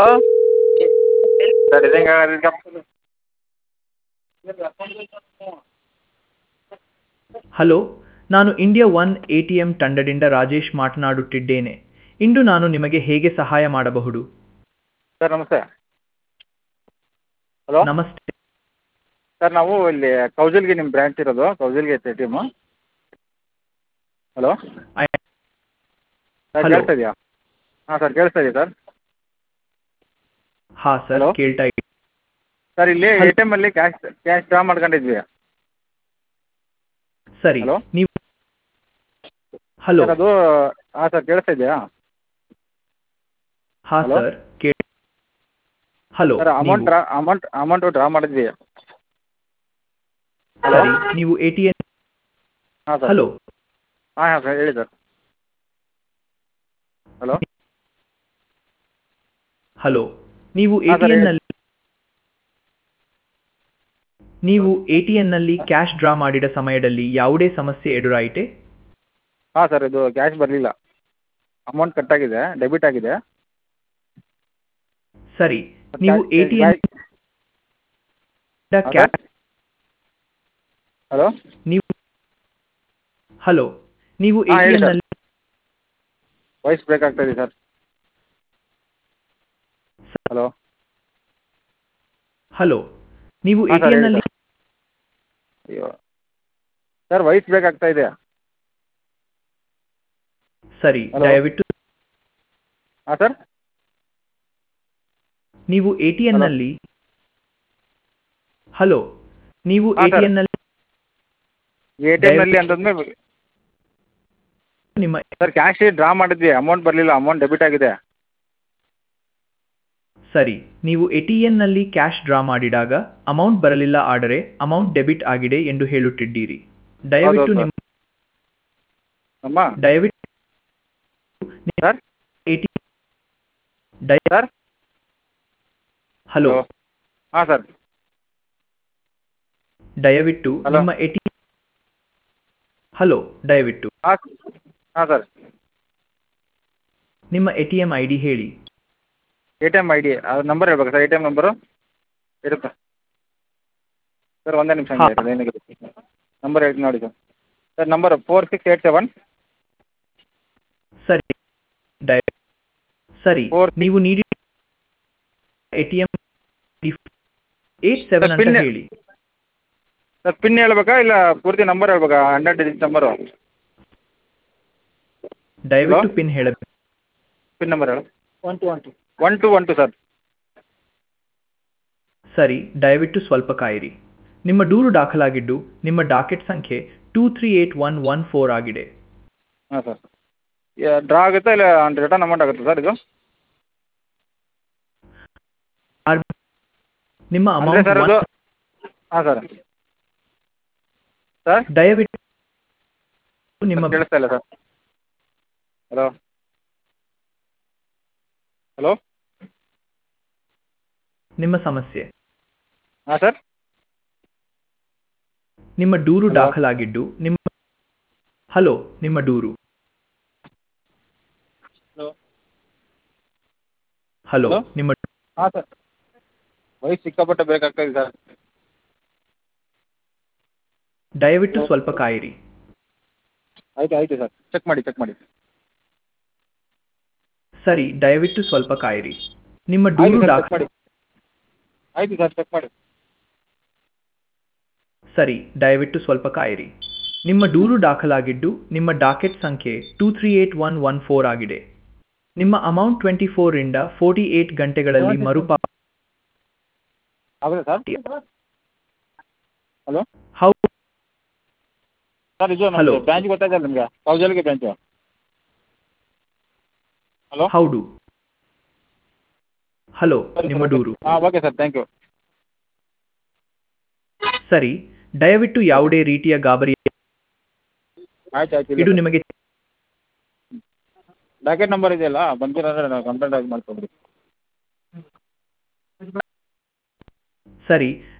Sir ಇದಂಗೆ hello, ನಾನು India one ATM ತಂಡದಿಂದ ರಾಜೇಶ್ ಮಾತನಾಡುತ್ತಿದ್ದೇನೆ. ಇಂದು ನಾನು ನಿಮಗೆ ಹೇಗೆ ಸಹಾಯ ಮಾಡಬಹುದು? ಸರ್ ನಮಸ್ತೆ. ಹಲೋ ನಮಸ್ತೆ. ಸರ್, ನಾವು ಇಲ್ಲಿ ಕೌಜಲ್ಗಿ ನಿಮ್ಮ ಬ್ರ್ಯಾಂಚ್ ಇರೋದು ಕೌಜಲ್ಗಿ ಐತೆ ATM. Hello I- sir, hello. ಕೇಳಿಸ್ತಾ ಇದೆಯಾ? ಹಾಂ ಸರ್, ಕೇಳಿಸ್ತಾ ಇದೆಯಾ ಸರ್? ಹಾಂ ಸರ್, ಹಲೋ ಕೇಳ್ತಾ ಇದೆ. ಸರ್, ಇಲ್ಲಿ ಹಲೋ. ಎ.ಟಿ.ಎಮ್ಮಲ್ಲಿ ಕ್ಯಾಶ್ ಡ್ರಾ ಮಾಡ್ಕೊಂಡಿದ್ವಿ. ಸರಿ, ಹಲೋ ನೀವು ಹಲೋ. ಸರ್, ಅದು ಹಾಂ ಸರ್, ಕೇಳಿಸ್ತಾ ಇದೆಯಾ? ಹಾಂ ಹಲೋ ಸರ್, ಹಲೋ, ಸರ್, ನೀವು ಅಮೌಂಟು ಡ್ರಾ ಮಾಡಿದ್ವಿ. ಹಲೋ ಸರಿ, ನೀವು ಎ.ಟಿ.ಎಂ ಹಾಂ ಸರ್. ಹಲೋ, ಹಾಂ ಹಾಂ ಸರ್, ಹೇಳಿ ಸರ್. ಹಲೋ ಹಲೋ, ನೀವು ಹಾಂ ಸರ್, ಹೇಳಿ. ಎ.ಟಿ.ಎಂನಲ್ಲಿ ಕ್ಯಾಶ್ ಡ್ರಾ ಮಾಡಿದ ಸಮಯದಲ್ಲಿ ಯಾವುದೇ ಸಮಸ್ಯೆ ಎದುರಾಯಿತೆ? ಹಾಂ ಸರ್, ಇದು ಕ್ಯಾಶ್ ಬರಲಿಲ್ಲ. ಅಮೌಂಟ್ ಕಟ್ಟಾಗಿದೆ, ಡೆಬಿಟ್ ಆಗಿದೆ. ಸರಿ, ನೀವು ಎ.ಟಿ.ಎಂ ಹಾಂ ಸರ್. ಕ್ಯಾಶ್ ಹಲೋ ನೀವು ಹಲೋ, ನೀವು ಹಾಂ ಹೇಳಿ ಸರ್. ಎ.ಟಿ.ಎಂನಲ್ಲಿ ವಾಯ್ಸ್ ಬ್ರೇಕ್ ಆಗ್ತಾ ಇದೆ ಸರ್. ಹಲೋ ಹಲೋ, ನೀವು ಹಾಂ ಸರ್, ಹೇಳಿ ಎ.ಟಿ.ಎಂನಲ್ಲಿ ಸರ್. ಅಯ್ಯೋ ಸರ್, ವಾಯ್ಸ್ ಬ್ರೇಕ್ ಆಗ್ತಾ ಇದೆ. ಸರಿ, ಹಲೋ ದಯವಿಟ್ಟು ಹಾಂ ಸರ್. ನೀವು ಹಲೋ ಎ.ಟಿ.ಎಂನಲ್ಲಿ ಹಲೋ, ನೀವು ಹಾಂ ಸರ್, ಎ.ಟಿ.ಎಂನಲ್ಲಿ ಎ.ಟಿ.ಎಮ್ನಲ್ಲಿ ಅಂತಂದ್ರೆ ನಿಮ್ಮ ಸರ್, ಕ್ಯಾಶ್ ಡ್ರಾ ಮಾಡಿದ್ವಿ, ಅಮೌಂಟ್ ಬರಲಿಲ್ಲ, ಅಮೌಂಟ್ ಡೆಬಿಟ್ ಆಗಿದೆ. ಸರಿ, ನೀವು ಎ.ಟಿ.ಎಂನಲ್ಲಿ ಕ್ಯಾಶ್ ಡ್ರಾ ಮಾಡಿದಾಗ ಅಮೌಂಟ್ ಬರಲಿಲ್ಲ, ಆದರೆ ಅಮೌಂಟ್ ಡೆಬಿಟ್ ಆಗಿದೆ ಎಂದು ಹೇಳುತ್ತಿದ್ದೀರಿ. ಹೌದು ದಯವಿಟ್ಟು ಹೌದು ಸರ್. ನಿಮ್ಮ ಅಮ್ಮ ದಯವಿಟ್ಟು ಸರ್. ಎ.ಟಿ. ದಯ ಸರ್. ಹಲೋ, ಹಲೋ ಹಾಂ ಸರ್. ದಯವಿಟ್ಟು ಹಲೋ ನಿಮ್ಮ ಎ.ಟಿ. ಹಲೋ, ದಯವಿಟ್ಟು ಹಾಂ ಹಾಂ ಸರ್. ನಿಮ್ಮ ಎ.ಟಿ.ಎಂ ಐ ಡಿ ಹೇಳಿ. ಎ.ಟಿ.ಎಮ್ ಐ ಡಿ ಅದು ನಂಬರ್ ಹೇಳ್ಬೇಕಾ ಸರ್? ಎ.ಟಿ.ಎಮ್ ನಂಬರು ಇರುತ್ತಾ ಸರ್? ಒಂದೇ ನಿಮಿಷ ಹಾ, ಹಂಗೆ ಇರೋದು, ಏನಿದೆ ನಂಬರ್ ಹೇಳ್ತೀನಿ ನೋಡಿ ಸರ್. ಸರ್, ನಂಬರು 4687 ಸರಿ, ದಯ ಸರಿ, 46. ನೀವು ನೀಡಿ ಎ.ಟಿ.ಎಂ 87 ಸರ್, ಅಂತ ಹೇಳಿ. ಸರ್, ಪಿನ್ ಹೇಳ್ಬೇಕಾ ಇಲ್ಲ ಪೂರ್ತಿ ನಂಬರ್ ಹೇಳ್ಬೇಕಾ? 100 ಡಿಜಿಟ್ ನಂಬರು. ಹಲೋ ದಯವಿಟ್ಟು ಪಿನ್ ಹೇಳಬೇಕು. ಪಿನ್ ನಂಬರ್ ಹೇಳು. 1212 ಸರ್. ಸರಿ, ದಯವಿಟ್ಟು ಸ್ವಲ್ಪ ಕಾಯಿರಿ. ನಿಮ್ಮ ದೂರು ದಾಖಲಾಗಿದ್ದು ನಿಮ್ಮ ಡಾಕೆಟ್ ಸಂಖ್ಯೆ 238114 ಆಗಿದೆ. ಹಾಂ ಸರ್. ಡ್ರಾ ಆಗುತ್ತಾ ಇಲ್ಲ ರಿಟರ್ನ್ ಅಮೌಂಟ್ ಆಗುತ್ತಾ ಸರ್ ಇದು? ಆರ್- ನಿಮ್ಮ ಅಂದರೆ ಅಮೌಂಟ್ ಸರ್ ಅದು ಹಾಂ ಸರ್. ಸರ್ ದಯವಿಟ್ಟು ನಿಮ್ಮ ಸರ್, ಕೇಳಿಸ್ತಾ ಇಲ್ಲ ಸರ್. ಹಲೋ ಹಲೋ ನಿಮ್ಮ ಸಮಸ್ಯೆ ಹಾಂ ಸರ್. ನಿಮ್ಮ ದೂರು ಹಲೋ ದಾಖಲಾಗಿದ್ದು ಹಲೋ, ನಿಮ್ಮ ದೂರು ಹಲೋ ಹಲೋ, ಹಲೋ ನಿಮ್ಮ ಹಾಂ ಸರ್. ವಾಯ್ಸ್ ಸಿಕ್ಕಾಪಟ್ಟೆ ಬೇಕಾಗ್ತಾ ಇದೆ ಸರ್. ದಯವಿಟ್ಟು ಸ್ವಲ್ಪ ಕಾಯಿರಿ. ಆಯಿತು ಆಯಿತು ಸರ್, ಚೆಕ್ ಮಾಡಿ ಸರಿ, ದಯವಿಟ್ಟು ಸ್ವಲ್ಪ ಕಾಯಿರಿ. ನಿಮ್ಮ ಆಯಿತು ದೂರು ಸರ್, ಚೆಕ್ ದಾಖ ಮಾಡಿ. ಆಯಿತು ಸರ್, ಚೆಕ್ ಮಾಡಿ. ಸರಿ, ದಯವಿಟ್ಟು ಸ್ವಲ್ಪ ಕಾಯಿರಿ. ನಿಮ್ಮ ದೂರು ದಾಖಲಾಗಿದ್ದು ನಿಮ್ಮ ಡಾಕೆಟ್ ಸಂಖ್ಯೆ 238114 ಆಗಿದೆ. ನಿಮ್ಮ ಅಮೌಂಟ್ 24 ರಿಂದ 48 ಗಂಟೆಗಳಲ್ಲಿ ಮರುಪಾವತಿ. ಹೌದಾ ಸರ್? ಹಲೋ ಹೌ ಸರ್, ಇದು ಹಲೋ, ನಮ್ಮದು ಬ್ರಾಂಚ್ ಗೊತ್ತಾಯ್ತಲ್ಲ ನಿಮಗೆ, ಕೌಜಲ್ಗಿ ಬ್ರಾಂಚು. ಹಲೋ ಹೌದು. ಹಲೋ, ಸರಿ ಸರ್, ನಿಮ್ಮ ಓಕೆ. ದೂರು ಹಾಂ ಓಕೆ ಸರ್, ಥ್ಯಾಂಕ್ ಯು. ಸರಿ, ದಯವಿಟ್ಟು ಯಾವುದೇ ರೀತಿಯ ಗಾಬರಿ. ಆಯ್ತು ಆಯ್ತು, ಇಲ್ಲ ಇದು ಸರ್. ನಿಮಗೆ ಡಾಕೆಟ್ ನಂಬರ್ ಇದೆಯಲ್ಲ, ಬಂದಿಲ್ಲ ಅಂದರೆ ನಾವು ಕಂಪ್ಲೇಂಟ್ ಆಗಿ ಮಾಡ್ಕೊಬಿಡಿ. ಸರಿ.